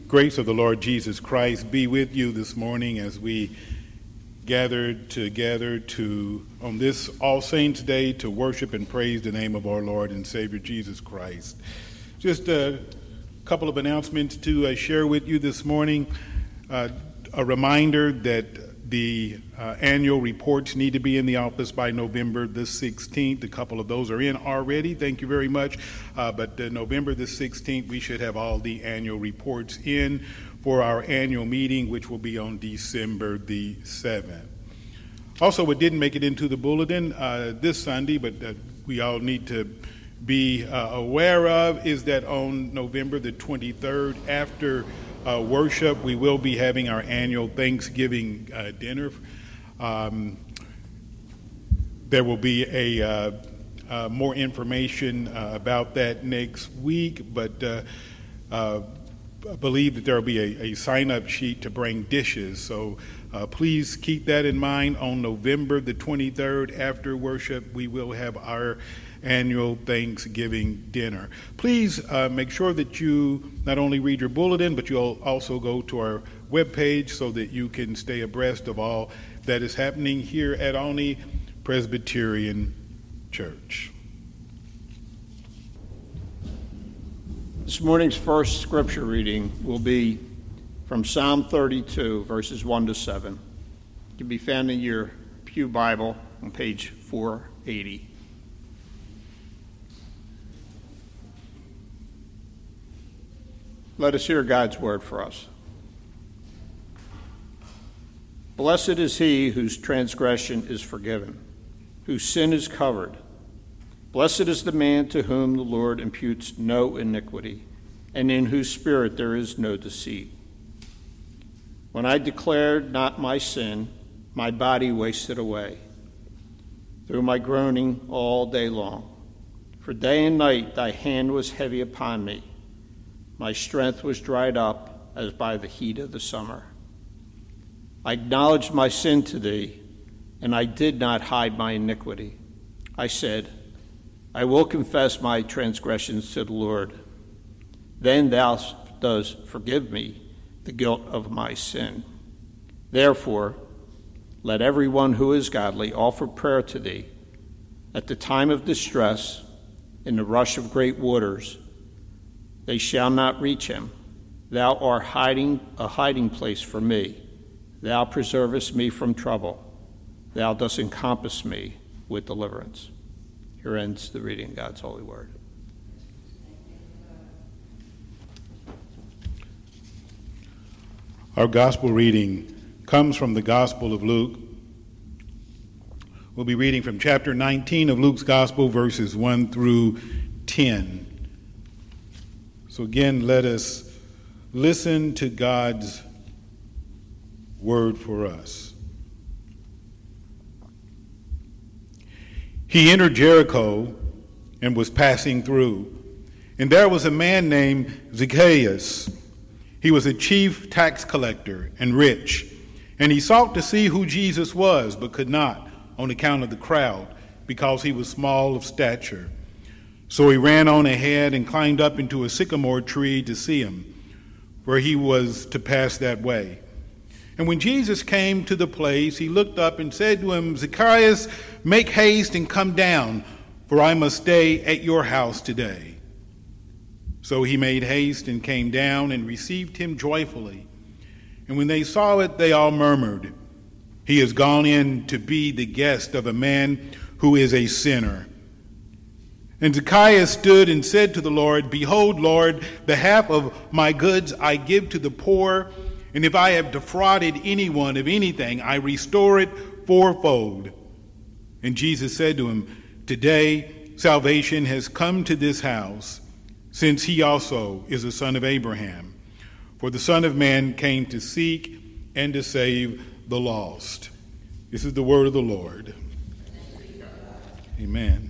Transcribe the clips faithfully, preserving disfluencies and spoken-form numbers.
Grace of the Lord Jesus Christ be with you this morning as we gathered together to on this All Saints Day to worship and praise the name of our Lord and Savior Jesus Christ. Just a couple of announcements to uh, share with you this morning. Uh, a reminder that the uh, annual reports need to be in the office by November the sixteenth. A couple of those are in already. Thank you very much. Uh, but uh, November the sixteenth, we should have all the annual reports in for our annual meeting, which will be on December the seventh. Also, what didn't make it into the bulletin uh, this Sunday, but uh, we all need to be uh, aware of, is that on November the twenty-third, after Uh, worship, we will be having our annual Thanksgiving uh, dinner. Um, there will be a uh, uh, more information uh, about that next week, but uh, uh, I believe that there will be a, a sign-up sheet to bring dishes. So uh, please keep that in mind. On November the twenty-third, after worship, we will have our annual Thanksgiving dinner. Please uh, make sure that you not only read your bulletin, but you'll also go to our webpage so that you can stay abreast of all that is happening here at Olney Presbyterian Church. This morning's first scripture reading will be from Psalm thirty-two, verses one to seven. It can be found in your Pew Bible on page four eighty. Let us hear God's word for us. Blessed is he whose transgression is forgiven, whose sin is covered. Blessed is the man to whom the Lord imputes no iniquity, and in whose spirit there is no deceit. When I declared not my sin, my body wasted away, through my groaning all day long. For day and night thy hand was heavy upon me. My strength was dried up as by the heat of the summer. I acknowledged my sin to thee, and I did not hide my iniquity. I said, I will confess my transgressions to the Lord. Then thou dost forgive me the guilt of my sin. Therefore, let everyone who is godly offer prayer to thee. At the time of distress, in the rush of great waters, they shall not reach him. Thou art hiding a hiding place for me. Thou preservest me from trouble. Thou dost encompass me with deliverance. Here ends the reading of God's holy word. Our gospel reading comes from the Gospel of Luke. We'll be reading from chapter nineteen of Luke's Gospel, verses one through ten. So again, let us listen to God's word for us. He entered Jericho and was passing through, and there was a man named Zacchaeus. He was a chief tax collector and rich, and he sought to see who Jesus was, but could not on account of the crowd, because he was small of stature. So he ran on ahead and climbed up into a sycamore tree to see him, for he was to pass that way. And when Jesus came to the place, he looked up and said to him, Zacchaeus, make haste and come down, for I must stay at your house today. So he made haste and came down and received him joyfully. And when they saw it, they all murmured, he has gone in to be the guest of a man who is a sinner. And Zacchaeus stood and said to the Lord, Behold, Lord, the half of my goods I give to the poor, and if I have defrauded anyone of anything, I restore it fourfold. And Jesus said to him, Today salvation has come to this house, since he also is a son of Abraham. For the Son of Man came to seek and to save the lost. This is the word of the Lord. Amen.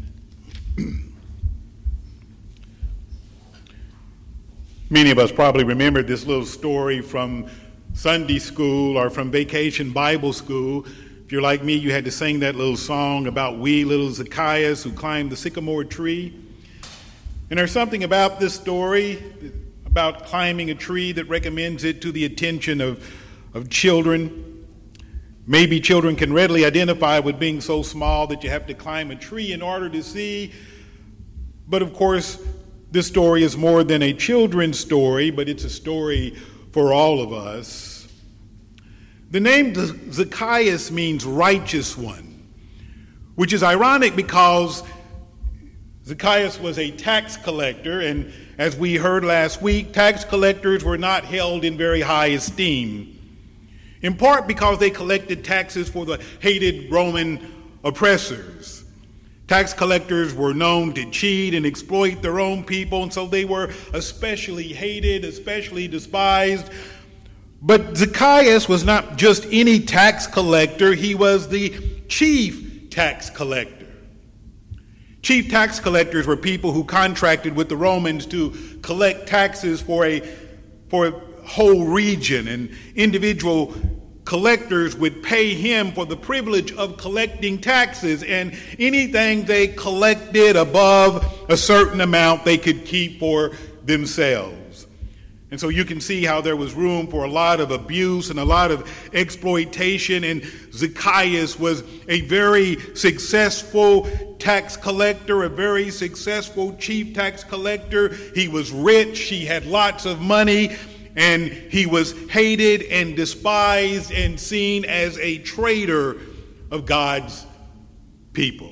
Many of us probably remember this little story from Sunday school or from vacation Bible school. If you're like me, you had to sing that little song about wee little Zacchaeus who climbed the sycamore tree. And there's something about this story about climbing a tree that recommends it to the attention of, of children. Maybe children can readily identify with being so small that you have to climb a tree in order to see. But of course, this story is more than a children's story, but it's a story for all of us. The name Zacchaeus means righteous one, which is ironic because Zacchaeus was a tax collector, and as we heard last week, tax collectors were not held in very high esteem, in part because they collected taxes for the hated Roman oppressors. Tax collectors were known to cheat and exploit their own people, and so they were especially hated, especially despised. But Zacchaeus was not just any tax collector, he was the chief tax collector. Chief tax collectors were people who contracted with the Romans to collect taxes for a, for a whole region, and individual collectors would pay him for the privilege of collecting taxes, and anything they collected above a certain amount they could keep for themselves. And so you can see how there was room for a lot of abuse and a lot of exploitation, and Zacchaeus was a very successful tax collector, a very successful chief tax collector. He was rich, he had lots of money, and he was hated and despised and seen as a traitor of God's people.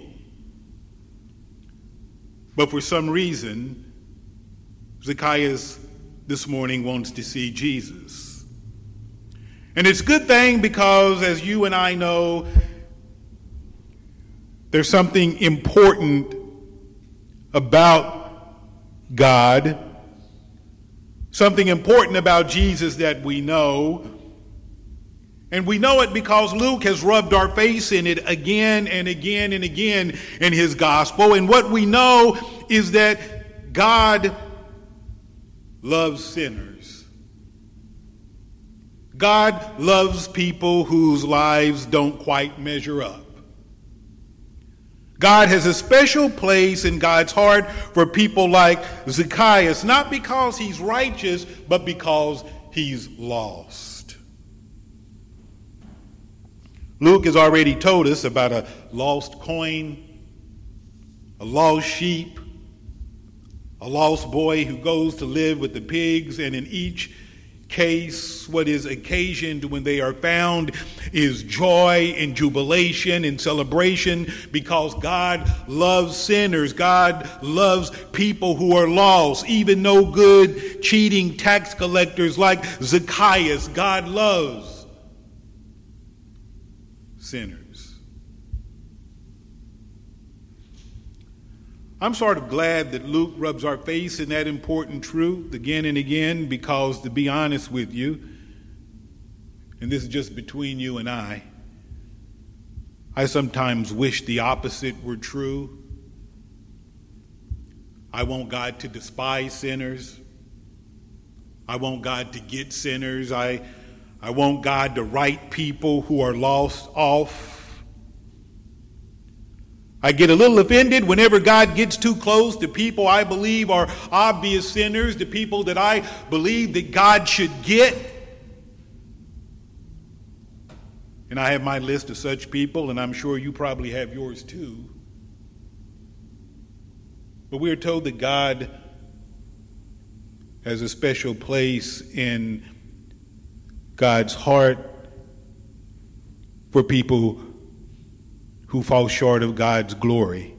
But for some reason, Zacchaeus this morning wants to see Jesus. And it's a good thing because, as you and I know, there's something important about God, something important about Jesus that we know. And we know it because Luke has rubbed our face in it again and again and again in his gospel. And what we know is that God loves sinners. God loves people whose lives don't quite measure up. God has a special place in God's heart for people like Zacchaeus, not because he's righteous, but because he's lost. Luke has already told us about a lost coin, a lost sheep, a lost boy who goes to live with the pigs, and in each case, what is occasioned when they are found is joy and jubilation and celebration, because God loves sinners. God loves people who are lost, even no good, cheating tax collectors like Zacchaeus. God loves sinners. I'm sort of glad that Luke rubs our face in that important truth again and again, because, to be honest with you, and this is just between you and I, I sometimes wish the opposite were true. I want God to despise sinners. I want God to get sinners. I, I want God to write people who are lost off. I get a little offended whenever God gets too close to people I believe are obvious sinners, the people that I believe that God should get. And I have my list of such people, and I'm sure you probably have yours too. But we are told that God has a special place in God's heart for people who fall short of God's glory.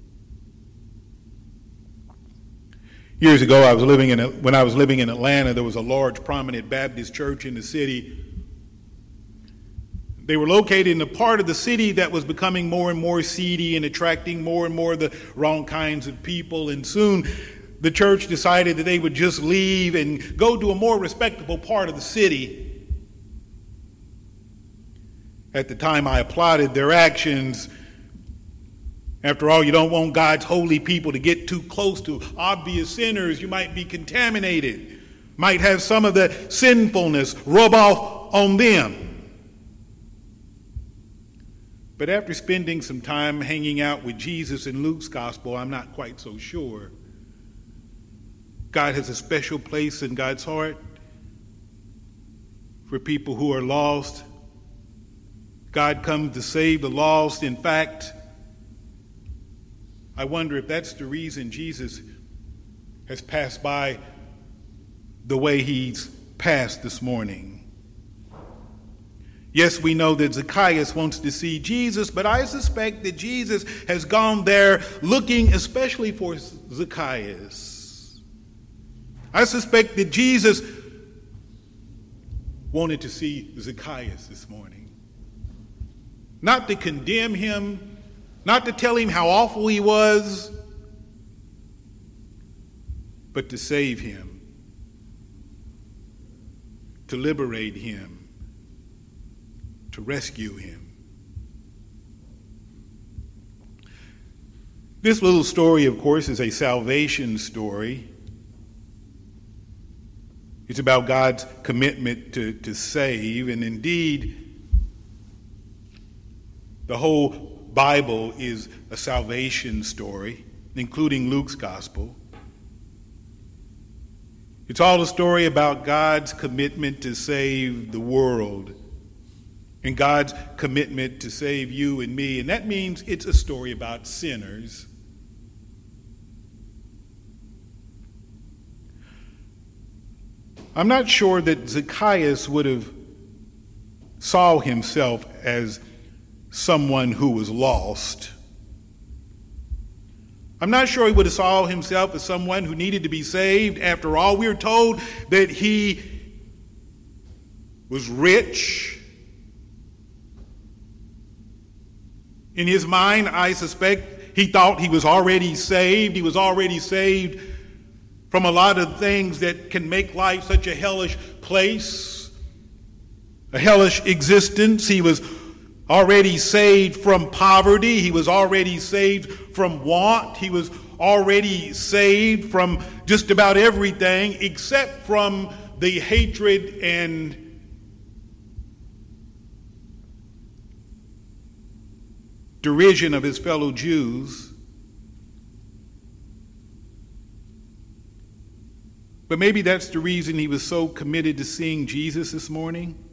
Years ago, I was living in a, when I was living in Atlanta, there was a large, prominent Baptist church in the city. They were located in a part of the city that was becoming more and more seedy and attracting more and more of the wrong kinds of people. And soon, the church decided that they would just leave and go to a more respectable part of the city. At the time, I applauded their actions. After all, you don't want God's holy people to get too close to obvious sinners. You might be contaminated, might have some of the sinfulness rub off on them. But after spending some time hanging out with Jesus in Luke's gospel, I'm not quite so sure. God has a special place in God's heart for people who are lost. God comes to save the lost. In fact, I wonder if that's the reason Jesus has passed by the way he's passed this morning. Yes, we know that Zacchaeus wants to see Jesus, but I suspect that Jesus has gone there looking especially for Zacchaeus. I suspect that Jesus wanted to see Zacchaeus this morning. Not to condemn him, not to tell him how awful he was, but to save him, to liberate him, to rescue him. This little story, of course, is a salvation story. It's about God's commitment to, to save, and indeed, the whole Bible is a salvation story, including Luke's gospel. It's all a story about God's commitment to save the world and God's commitment to save you and me. And that means it's a story about sinners. I'm not sure that Zacchaeus would have saw himself as someone who was lost. I'm not sure he would have saw himself as someone who needed to be saved. After all, we're told that he was rich. In his mind, I suspect he thought he was already saved. He was already saved from a lot of things that can make life such a hellish place, a hellish existence. He was already saved from poverty. He was already saved from want. He was already saved from just about everything except from the hatred and derision of his fellow Jews. But maybe that's the reason he was so committed to seeing Jesus this morning.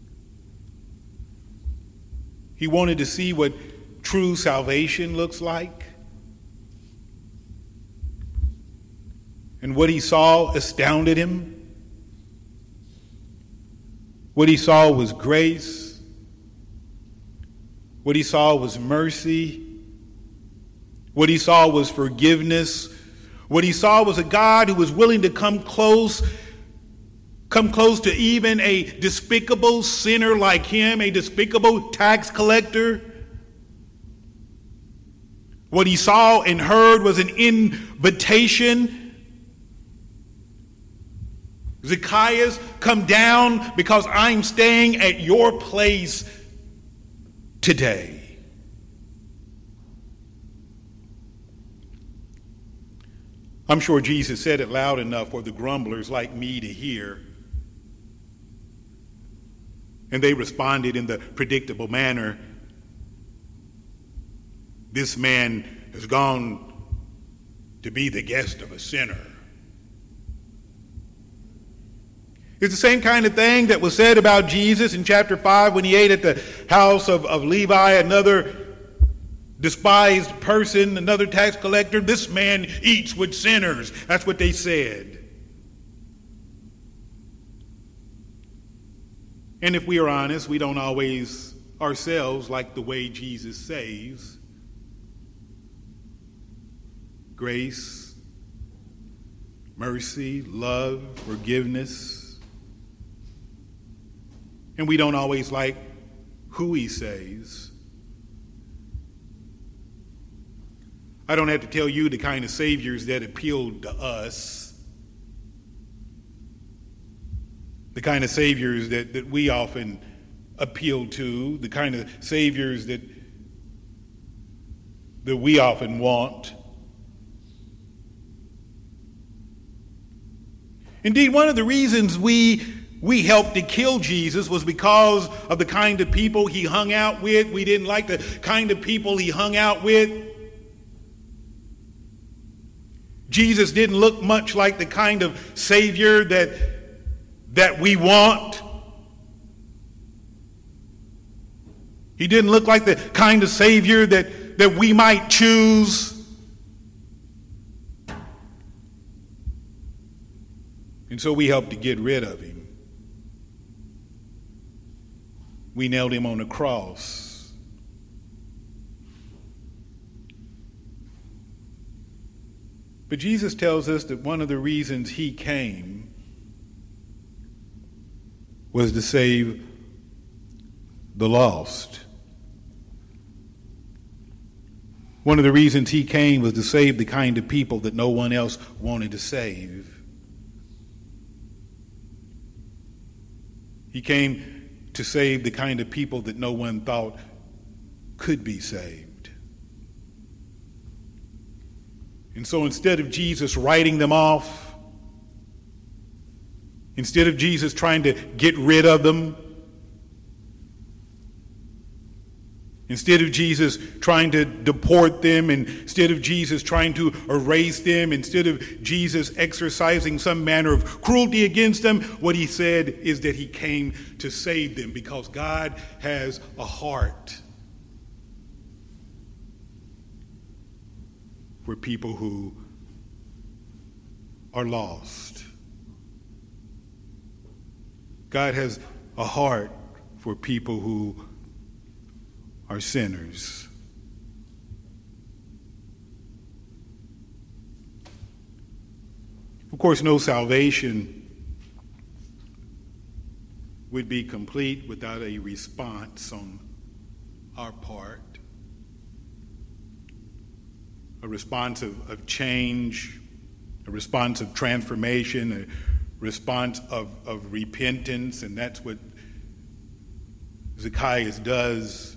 He wanted to see what true salvation looks like. And what he saw astounded him. What he saw was grace. What he saw was mercy. What he saw was forgiveness. What he saw was a God who was willing to come close, come close to even a despicable sinner like him, a despicable tax collector. What he saw and heard was an invitation. Zacchaeus, come down because I'm staying at your place today. I'm sure Jesus said it loud enough for the grumblers like me to hear. And they responded in the predictable manner, this man has gone to be the guest of a sinner. It's the same kind of thing that was said about Jesus in chapter five when he ate at the house of, of Levi, another despised person, another tax collector. This man eats with sinners. That's what they said. And if we are honest, we don't always ourselves like the way Jesus saves. Grace, mercy, love, forgiveness. And we don't always like who he saves. I don't have to tell you the kind of saviors that appealed to us. The kind of saviors that, that we often appeal to. The kind of saviors that, that we often want. Indeed, one of the reasons we We helped to kill Jesus was because of the kind of people he hung out with. We didn't like the kind of people he hung out with. Jesus didn't look much like the kind of Savior that, that we want. He didn't look like the kind of Savior that, that we might choose. And so we helped to get rid of him. We nailed him on the cross. But Jesus tells us that one of the reasons he came was to save the lost. One of the reasons he came was to save the kind of people that no one else wanted to save. He came to save the kind of people that no one thought could be saved. And so instead of Jesus writing them off, instead of Jesus trying to get rid of them, instead of Jesus trying to deport them, instead of Jesus trying to erase them, instead of Jesus exercising some manner of cruelty against them, what he said is that he came to save them because God has a heart for people who are lost. God has a heart for people who are sinners. Of course, no salvation would be complete without a response on our part. A response of, of change, a response of transformation, a response of, of repentance, and that's what Zacchaeus does.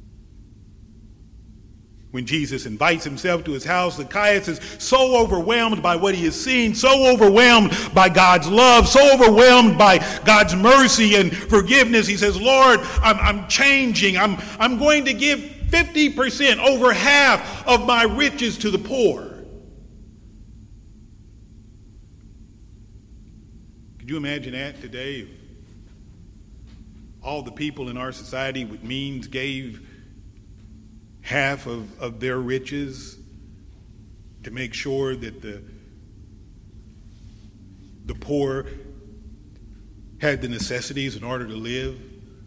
When Jesus invites himself to his house, Zacchaeus is so overwhelmed by what he has seen, so overwhelmed by God's love, so overwhelmed by God's mercy and forgiveness. He says, Lord, I'm, I'm changing. I'm, I'm going to give fifty percent, over half of my riches to the poor. Could you imagine that today? If all the people in our society with means gave half of, of their riches to make sure that the, the poor had the necessities in order to live.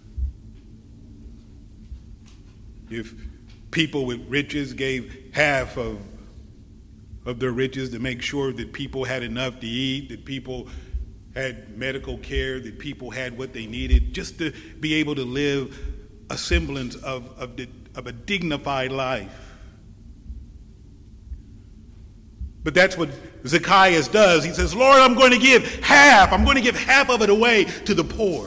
If people with riches gave half of, of their riches to make sure that people had enough to eat, that people had medical care, that people had what they needed, just to be able to live a semblance of, of the of a dignified life. But that's what Zacchaeus does. He says, Lord, I'm going to give half. I'm going to give half of it away to the poor.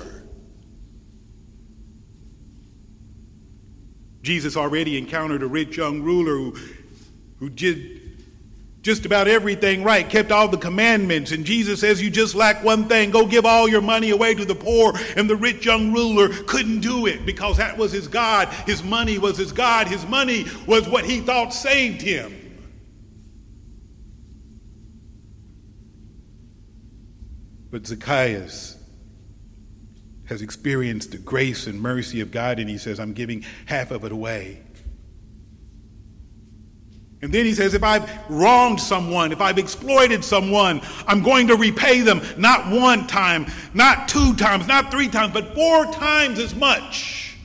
Jesus already encountered a rich young ruler who, who did just about everything right, kept all the commandments. And Jesus says, you just lack one thing. Go give all your money away to the poor. And the rich young ruler couldn't do it because that was his God. His money was his God. His money was what he thought saved him. But Zacchaeus has experienced the grace and mercy of God, and he says, I'm giving half of it away. And then he says, if I've wronged someone, if I've exploited someone, I'm going to repay them not one time, not two times, not three times, but four times as much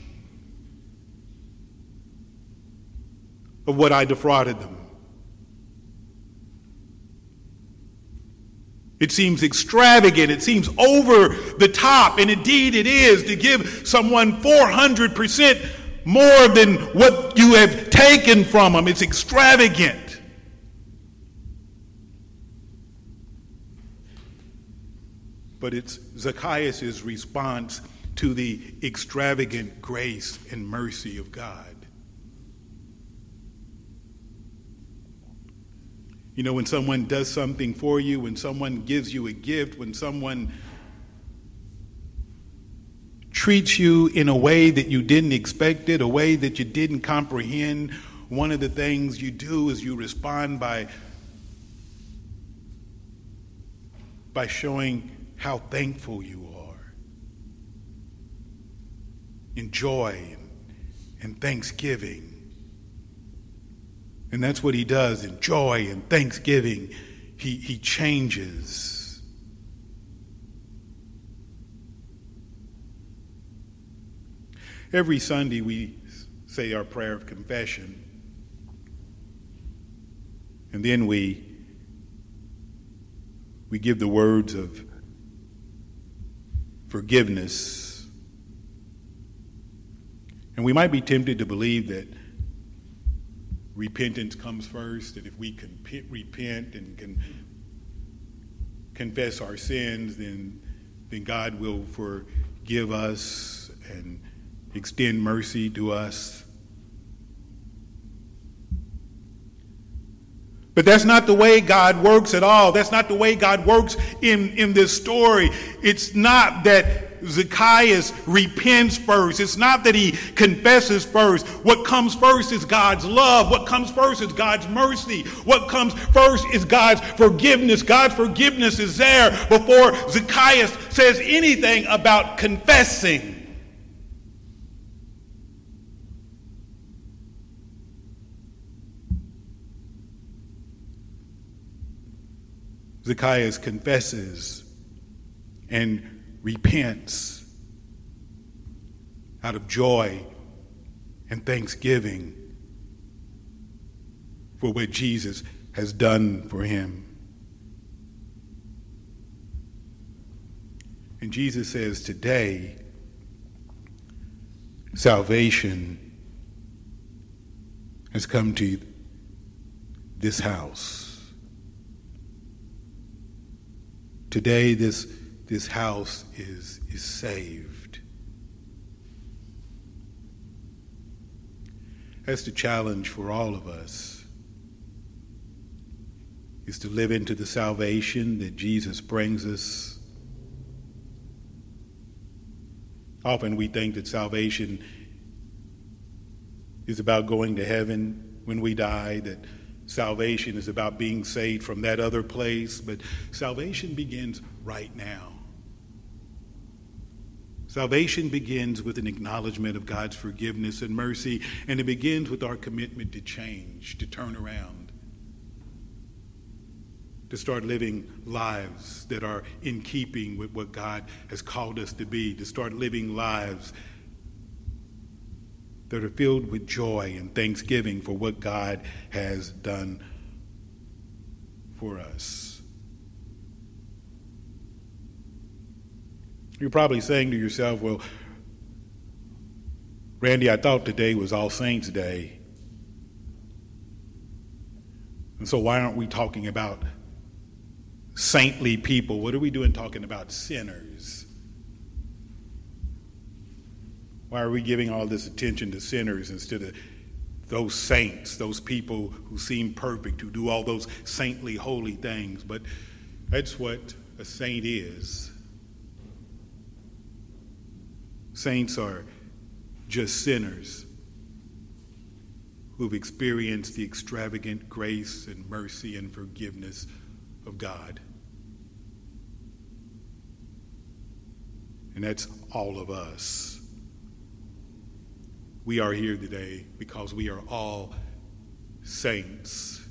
of what I defrauded them. It seems extravagant, it seems over the top, and indeed it is, to give someone four hundred percent more than what you have taken from them. It's extravagant. But it's Zacchaeus' response to the extravagant grace and mercy of God. You know, when someone does something for you, when someone gives you a gift, when someone treats you in a way that you didn't expect it, a way that you didn't comprehend, one of the things you do is you respond by by showing how thankful you are in joy and thanksgiving. And that's what he does in joy and thanksgiving. He, he changes. Every Sunday we say our prayer of confession. And then we we give the words of forgiveness. And we might be tempted to believe that repentance comes first, that if we can repent and can confess our sins, then, then God will forgive us and extend mercy to us. But that's not the way God works at all. That's not the way God works in, in this story. It's not that Zacchaeus repents first. It's not that he confesses first. What comes first is God's love. What comes first is God's mercy. What comes first is God's forgiveness. God's forgiveness is there before Zacchaeus says anything about confessing. Zacchaeus confesses and repents out of joy and thanksgiving for what Jesus has done for him. And Jesus says today, salvation has come to this house. Today, this, this house is, is saved. That's the challenge for all of us, is to live into the salvation that Jesus brings us. Often we think that salvation is about going to heaven when we die, that salvation is about being saved from that other place, but salvation begins right now. Salvation begins with an acknowledgement of God's forgiveness and mercy, and it begins with our commitment to change, to turn around, to start living lives that are in keeping with what God has called us to be, to start living lives that are filled with joy and thanksgiving for what God has done for us. You're probably saying to yourself, well, Randy, I thought today was All Saints' Day. And so why aren't we talking about saintly people? What are we doing talking about sinners? Why are we giving all this attention to sinners instead of those saints, those people who seem perfect, who do all those saintly, holy things? But that's what a saint is. Saints are just sinners who've experienced the extravagant grace and mercy and forgiveness of God. And that's all of us. We are here today because we are all saints.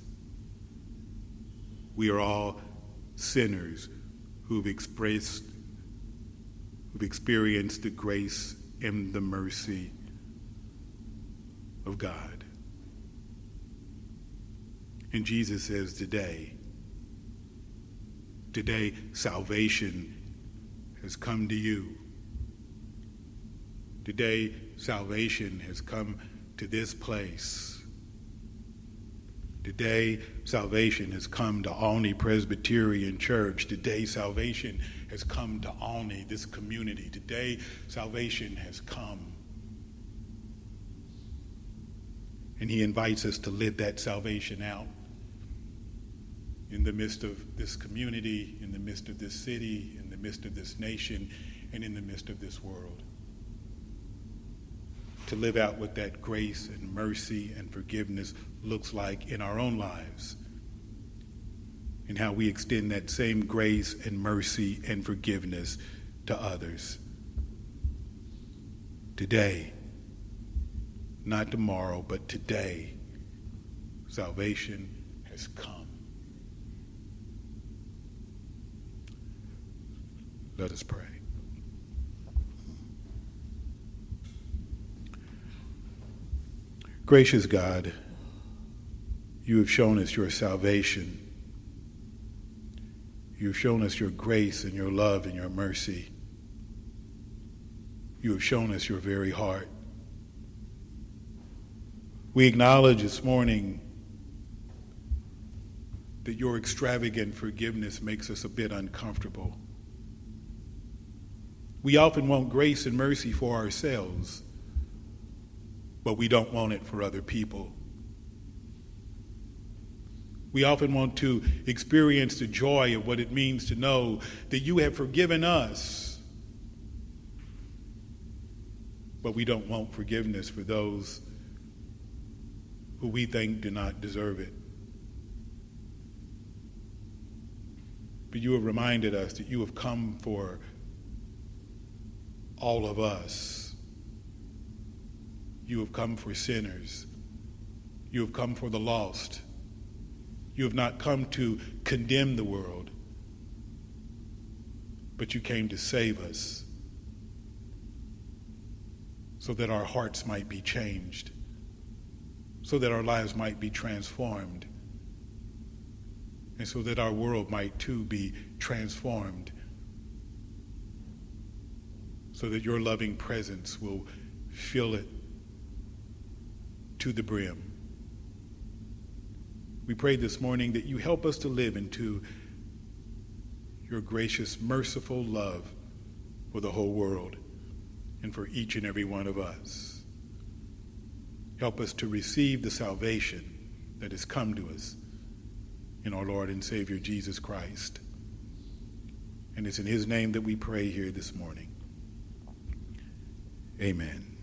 We are all sinners who've expressed, who've experienced the grace and the mercy of God. And Jesus says today, today salvation has come to you. Today, salvation has come to this place. Today, salvation has come to Alney Presbyterian Church. Today, salvation has come to Alney, this community. Today, salvation has come. And he invites us to live that salvation out in the midst of this community, in the midst of this city, in the midst of this nation, and in the midst of this world. To live out what that grace and mercy and forgiveness looks like in our own lives and how we extend that same grace and mercy and forgiveness to others. Today, not tomorrow, but today, salvation has come. Let us pray. Gracious God, you have shown us your salvation. You have shown us your grace and your love and your mercy. You have shown us your very heart. We acknowledge this morning that your extravagant forgiveness makes us a bit uncomfortable. We often want grace and mercy for ourselves, but we don't want it for other people. We often want to experience the joy of what it means to know that you have forgiven us, but we don't want forgiveness for those who we think do not deserve it. But you have reminded us that you have come for all of us. You have come for sinners. You have come for the lost. You have not come to condemn the world, but you came to save us so that our hearts might be changed, so that our lives might be transformed, and so that our world might too be transformed, so that your loving presence will fill it to the brim. We pray this morning that you help us to live into your gracious, merciful love for the whole world and for each and every one of us. Help us to receive the salvation that has come to us in our Lord and Savior Jesus Christ. And it's in his name that we pray here this morning. Amen.